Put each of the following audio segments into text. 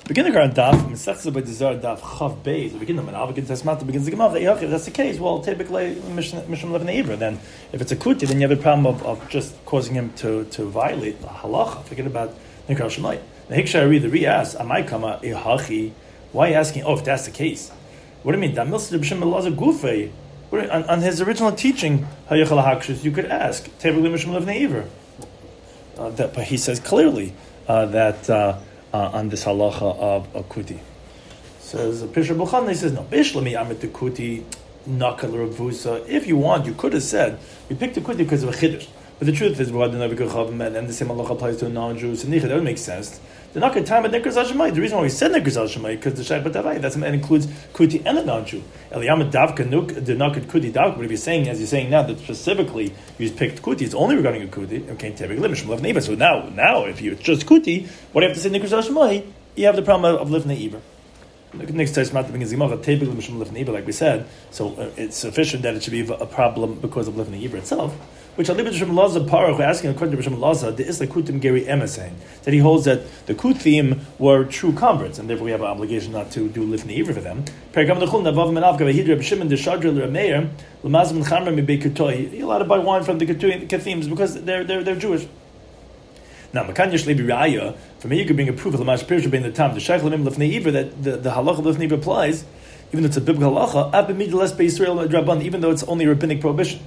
Beginning on daf, Mesechus by Dizar daf Chav Beis. The beginning of an Avigin Tasmata begins the Gemara. If that's the case, well, typically Mishlam Levnei Ibra. Then, if it's a kuti, then you have the problem of just causing him to violate the halacha. Forget about Nikar Shemai. The Hikshari the re-asks, Amai Kama Ihachi. Why are you asking? Oh, if that's the case, what do you mean? That Milsa B'Shem Elazar Gufei. On his original teaching, Hayachal Hakshus, you could ask typically Mishlam Levnei Ibra. But he says clearly that. On this halacha of a kuti. Says Pisha B'Chan, he says, no, Bishlami Amit the kuti, Nakal Ravusa. If you want, you could have said, we picked the kuti because of a chiddush. But the truth is, and the same halacha applies to a non-Jew, so that would make sense. The Nakal time at Nikras Hashemayim, the reason why we said Nikras Hashemayim, because the Shai Batavai, that includes kuti and a non-Jew. Eliyamat Davka Nuk, the Nakal kuti Davka, but if you're saying, as you're saying now, that specifically you picked kuti, it's only regarding a kuti, okay, typically, Mishum Levnei Ibra. So now, if it's just kuti, what do you have to say Nikras Hashemayim? You have the problem of Levnei Ibra. Next time, typically Mishum Levnei Ibra, like we said, so it's sufficient that it should be a problem because of Levnei Ibra itself. Which Alibid Shem Laza Parach, we're asking according to Shem Laza, the Isla Kutim Geri Emma saying that he holds that the Kutim were true converts, and therefore we have an obligation not to do Lifnei Ibra for them. Perikam Dechul Navav Menav Gavahidra B'Shimon Deshadra L'Rameir L'Mazim L'Chamra Mibei Ketoi. You're allowed to buy wine from the Kethims because they're Jewish. Now, Makan Yesh Lebi Raya, from here you could bring a proof of Lamash Pirsha being the Tam, the Shaykh Lamim Lifnei Ibra, that the halacha of Lifnei Ibra applies, even though it's a biblical halacha, Abimid Less Be Yisrael Draban, even though it's only a rabbinic prohibition.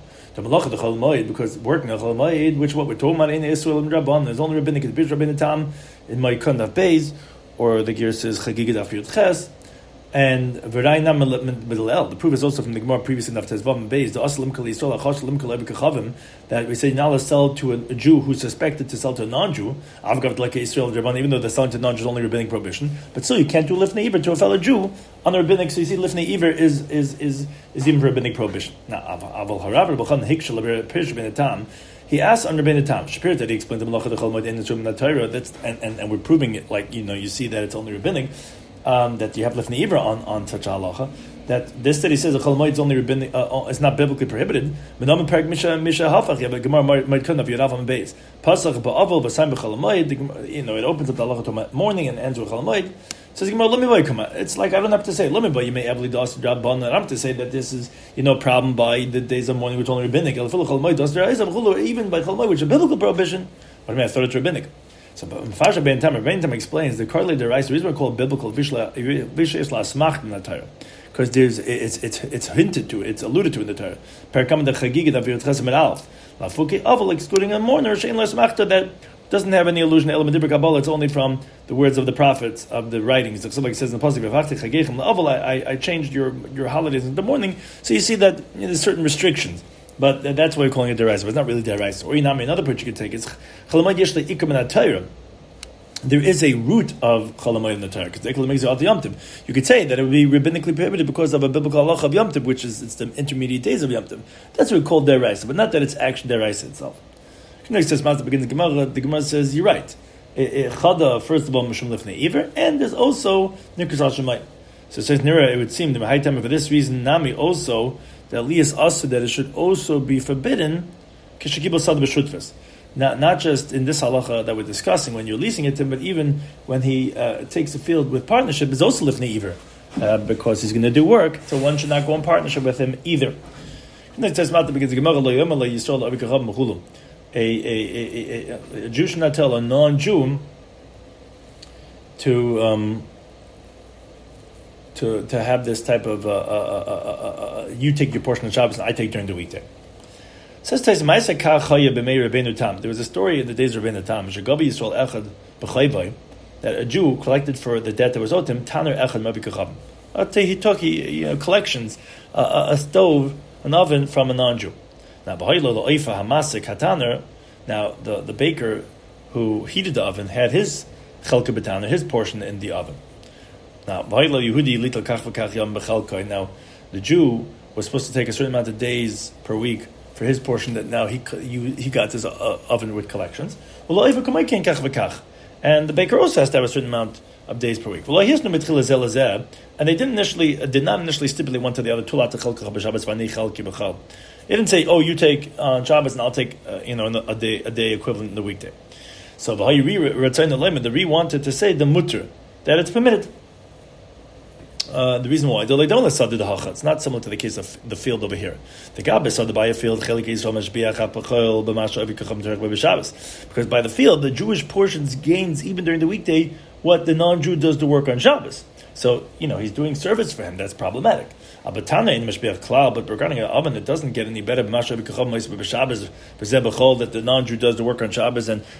Because working a Chol Moed, which what we're talking about in Israel and Rabban, there's only rabbinic and Bish Rabbeinu Tam in my Kandaf Beis, or the gear says Chagiga Daf Yud Ches, and V'Rayna Midlel. The proof is also from the Gemara previously in Tezvav and Beis, the Aslim Kali Yisrael Achash Lim Kali Kachavim, that we say now let's sell to a Jew who's suspected to sell to a non-Jew. Avgav like Israel and Rabban, even though the selling to non-Jews is only rabbinic prohibition, but still you can't do Lifnei Ibra to a fellow Jew on the rabbinic. So you see, Lifnei Ibra is even rabbinic prohibition. Now, Aval Harav B'Chan Hikshel Perish Ben Tam. He asked under Ben Tam Shapir that he explained the Malacha Dechol Moed in the Tzum Torah. That's and we're proving it. Like you see that it's only rabbinic. That you have Lifnei Ibra on such a halacha. That this that he says a Chol Moed is only rabbinic, it's not biblically prohibited. Menam Perek Misha Hafach. You have a Gemara Moed Kunaf Yerav on Beis. Pasach Ba'aval B'Sayim B'Chol Moed. It opens up the halacha to morning and ends with Chol Moed. Says Gemara, let me buy come. It's like I don't have to say let me buy. You may have das job bon. I don't have to say that this is problem by the days of morning which only rabbinic. Even by Chol Moed, which is a biblical prohibition. What do I thought it's rabbinic. So, Mefasha Ben Tam explains the Karli Derais. The reason we call it biblical Vishla Isla Smacht in the Torah, because it's hinted to, it's alluded to in the Torah. Perikam the Chagiga that Virut Chesem and Alf Lafuki Aval, excluding a mourner Shein La Smachta that doesn't have any allusion to Elam Dibra Kabbalah. It's only from the words of the prophets of the writings. Like it says in the pasuk, I changed your holidays in the morning. So you see that there's certain restrictions. But that's why we're calling it deraisa. But it's not really deraisa. Or another approach you could take is chalamayid yesh le'ikum in Torah. There is a root of chalamayid in the Torah because ekol makes it out Yom Tov. You could say that it would be rabbinically prohibited because of a biblical halacha of Yom Tov, which is it's the intermediate days of Yom Tov. That's what we call deraisa, but not that it's actually deraisa itself. Next says Mazda begins the Gemara. The Gemara says you're right. Chada first of all mishum lifnei iver, and there's also nikras hashemayim. So it says Nira. It would seem the high time for this reason nami also. That Elias also that it should also be forbidden kishakibel sad b'shutfas. Not just in this halacha that we're discussing when you're leasing it to him, but even when he takes the field with partnership is also lifnei iver because he's going to do work, so one should not go in partnership with him either. A Jew should not tell a non-Jew to have this type of you take your portion of Shabbos and I take during the weekday. Says there was a story in the days of Rabbeinu Tam that a Jew collected for the debt that was owed to him. He took collections, a stove, an oven from a non-Jew. Now the baker who heated the oven had his chelka b'tana, his portion in the oven. Now, the Jew was supposed to take a certain amount of days per week for his portion that now he got his oven with collections. And the baker also has to have a certain amount of days per week. And they did not initially stipulate one to the other. They didn't say, "Oh, you take Shabbos and I'll take a day equivalent in the weekday." So the Re wanted to say the mutter. that it's permitted. The reason why it's not similar to the case of the field over here. The Gabbis are the buy a field because by the field the Jewish portions gains even during the weekday what the non-Jew does to work on Shabbos. So he's doing service for him. That's problematic. But regarding an oven, it doesn't get any better. That the non-Jew does the work on Shabbos and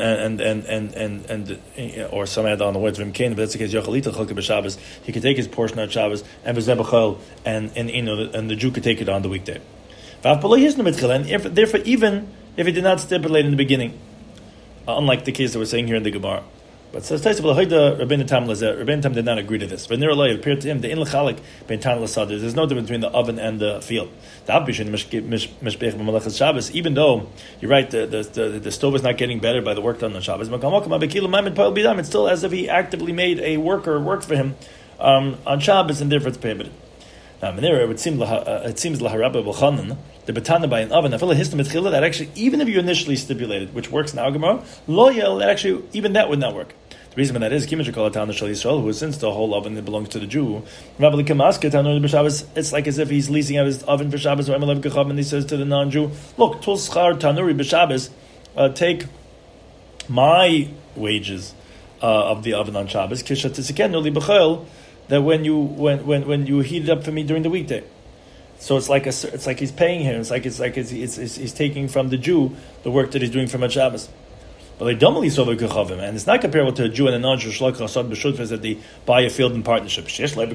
or some add on the words of Imkain. But that's the case. Shabbos, he could take his portion on Shabbos and the Jew could take it on the weekday. And therefore, even if he did not stipulate in the beginning, unlike the case that we're saying here in the Gemara. But says Rabbeinu Tam did not agree to this. But it appeared to him there's no difference between the oven and the field. Even though you're right, the stove is not getting better by the work done on Shabbos. It's still as if he actively made a worker work for him on Shabbos, and therefore it's prohibited. Now, it seems laharabba b'chanan the betana by an oven. That actually, even if you initially stipulated, which works in our Gemara, loyal, that actually even that would not work. The reason for that is who since the whole oven belongs to the Jew, it's like as if he's leasing out his oven for Shabbos, and he says to the non-Jew, look, tul schar tanuri b'Shabbos, take my wages of the oven on Shabbos, that when you heat it up for me during the weekday. So it's like he's paying him. It's like he's taking from the Jew the work that he's doing from Shabbos. But they dumbly saw the kechavim, and it's not comparable to a Jew and a non-Jew that they buy a field in partnership.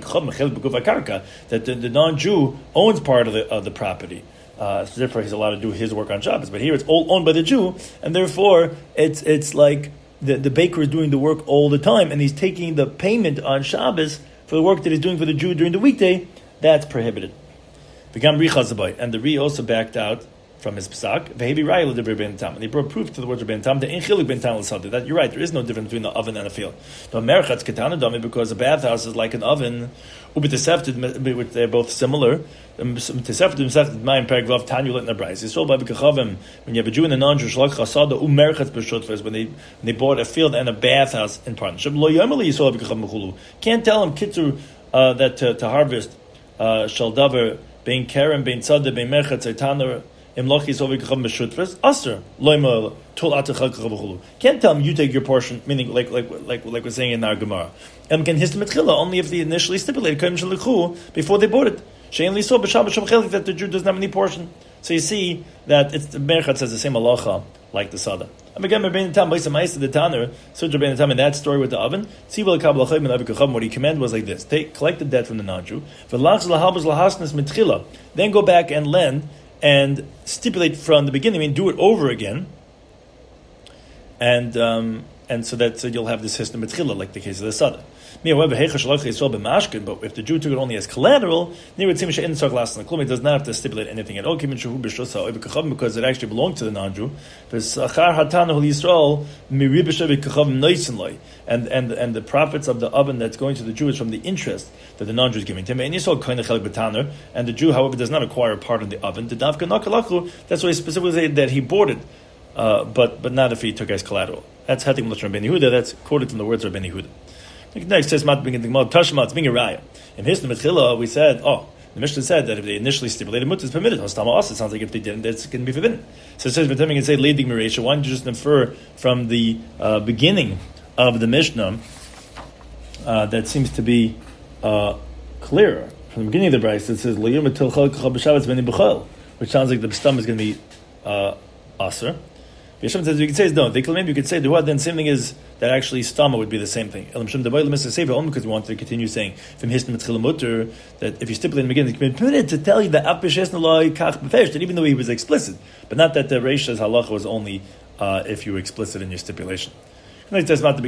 That the non-Jew owns part of the property. So therefore, he's allowed to do his work on Shabbos. But here, it's all owned by the Jew, and therefore, it's like the baker is doing the work all the time, and he's taking the payment on Shabbos for the work that he's doing for the Jew during the weekday. That's prohibited. And the Ri also backed out from his psak. And he brought proof to the words of Ben Tam that you're right, there is no difference between the oven and a field. Because a bathhouse is like an oven, which they're both similar. When you have a Jew and a non-Jew, when they bought a field and a bathhouse in partnership, can't tell him that to harvest shaldavar bein kerem bein tzadeh bein merchat zaytaner imlochis over kechavim b'shutfres aser loyma tul atachal kechavim. Can't tell him you take your portion, meaning like we're saying in our Gemara. Can histam etchila only if they initially stipulated before they bought it. Shein li so b'shabbos shem chelik that the Jew doesn't have any portion. So you see that it's the merchat says the same halacha like the sada. And again, Rabbeinu Tam, the Tanner, so Rabbeinu Tam in that story with the oven, what he commanded was like this: collect the debt from the non-Jew, then go back and lend and stipulate from the beginning, I mean, do it over again, and so you'll have this system mitchila like the case of the sada. But if the Jew took it only as collateral, he does not have to stipulate anything at all, because it actually belonged to the non-Jew. And the profits of the oven that's going to the Jew is from the interest that the non-Jew is giving to him. And the Jew, however, does not acquire a part of the oven. That's why he specifically said that he bought it, but not if he took it as collateral. That's Hatim Lashon Ben Yehuda. That's quoted from the words of Ben Yehuda. Next says Tashma being a raya. In his Metchila, we said, the Mishnah said that if they initially stipulated mutter, it's permitted. It sounds like if they didn't, it's going to be forbidden. So it says, but then we can say Leidig Miresha. Why don't you just infer from the beginning of the Mishnah that seems to be clearer? From the beginning of the Bryce, it says which sounds like the stum is going to be aser. Yeshua says you could say no. They claim you could say the then same thing is that actually stama would be the same thing. Only because we want to continue saying from that if you stipulate in the beginning, it's permitted to tell you that even though he was explicit, but not that the Reisha's halacha was only if you were explicit in your stipulation. But if they come to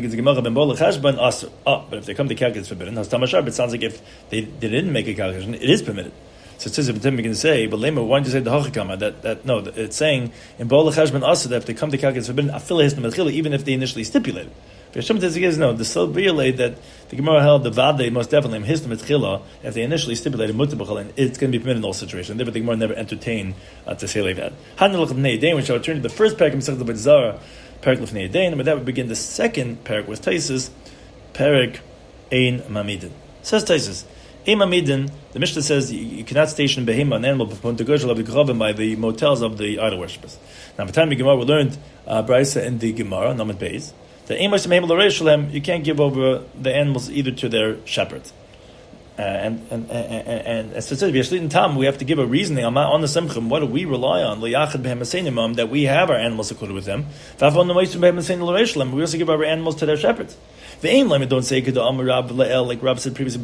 calculate, it's forbidden. It sounds like if they didn't make a calculation, it is permitted. So it says, but then we can say, but Lema, why don't you say the Hachikama? That no, it's saying in Bo'al Cheshbon Asa that if they come to calculate, it's forbidden. Even if they initially stipulated. Hashem says again, no. The Silbriya that the Gemara held the Vade most definitely histam etchila if they initially stipulated mutabachal, it's going to be permitted in all situations. Therefore, the Gemara never entertained to say like that. Hanelach Lefnei Yadayin, which I will turn to the first parak of Masechet Beit Zara, parak Lefnei Yadayin, but that would begin the second parak with Taisus, parak ein mamidin. Says Taisus, ein mamidin. The Mishnah says you cannot station behema, an animal, by the motels of the idol worshippers. Now, by the time the Gemara we learned Brisa in the Gemara, Namad Beis, that you can't give over the animals either to their shepherds. And so it says, Tam, we have to give a reasoning on the Simchim. What do we rely on? That we have our animals included with them. We also give our animals to their shepherds. Don't say like Rab said previously,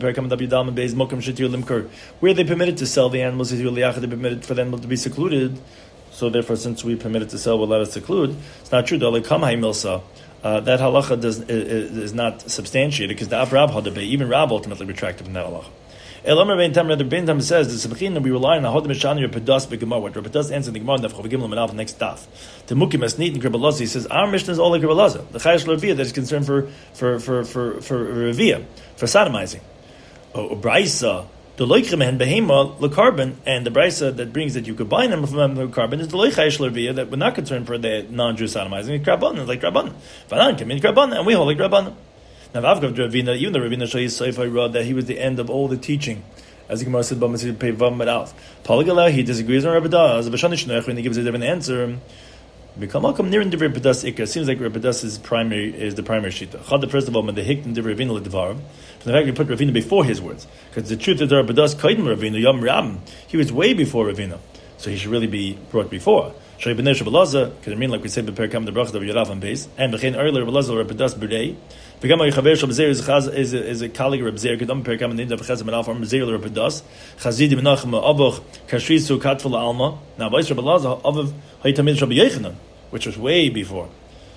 where they permitted to sell the animals, they permitted for them to be secluded. So therefore, since we permitted to sell, we'll let us seclude. It's not true. That halacha is not substantiated because the Rab had debate. Even Rab ultimately retracted from that halacha. Elamar Ben Tam says the Sebechin we rely on the Hodem Shani Repedas Begemar. What Repedas answers in the Gemara Daf Chavigim Lamanav next daf. The Mukim Esnit and Kribbalazi he says our mission is all like Kribbalaza. The Chayash Levia that is concerned for Revia, for sodomizing. Braisa the loikremehen behema lekarbon, and the brisa that brings that you could buy them from the carbon is the loichayish levia that we're not concerned for the non-Jew sodomizing. Krabban like Krabban, Vanan came in Krabban, and we hold like Krabban. Now Avgav Ravina, even the Ravina Shayi Seifai Rod that he was the end of all the teaching, as the Gemara said, Bamasid Pei Vav Medalf. Palagala he disagrees on Rabbi Das, Bashanish Nech when he gives a different answer. Become welcome near in the Rabbi Das Ikar. Seems like Rabbi Das is the primary shita. Chad the first of all, when they hicked in the Ravina Ledvarim. From the fact we put Ravina before his words, because the truth is that Rabbi Das Kaidim Ravina Yom Ram. He was way before Ravina, so he should really be brought before. Shai Bnei Shabbalaza, because I mean like we said before come the brachas of Yerav and Beis, and Bechein earlier Rabbi Lazar Rabbi Das B'rei. Become a Chaver Shabbazer is a colleague of Rabbi Zer. Kedam Perkam and Ninda B'chazim and Alpha Rabbi Zer Rabbi Das Chazidi Menachem Abuch Kashrisu Katful Alma. Now Beis Rabbi Lazar Aviv Haytamid Rabbi Yechanan, which was way before.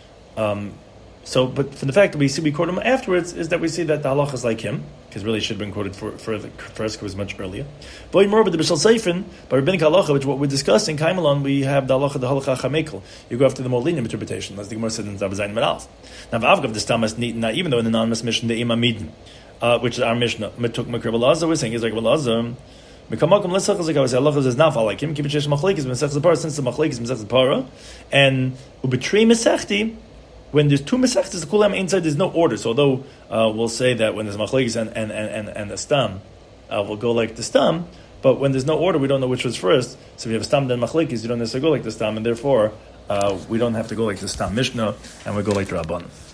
But from the fact that we quote him afterwards is that we see that the halacha is like him, because really it should have been quoted first because it was much earlier. But more about the Bishal Seifin, by rabbinic halacha, which what we're discussing, Kaimalon, we have the halacha chamekel. You go after the more lenient interpretation, as the Gemara said in Zabazayin Menalf. Now, V'avgav this tamas now even though in the anonymous mission the Imam Midin, which is our Mishnah, Metuk Makar Balazar, we're saying is like Balazar. Mekamakum l'sachas like I was Allah is not like him. Keep it shesh machlekes mesechas the para since the machlekes mesechas the para and ubetri mesechti. When there's two mesechtas, the kulam inside there's no order. So although we'll say that when there's machlekes and the stam, we'll go like the stam. But when there's no order, we don't know which was first. So if you have a stam then machlekes, you don't necessarily go like the stam, and therefore we don't have to go like the stam Mishnah, and we go like the Rabbanan.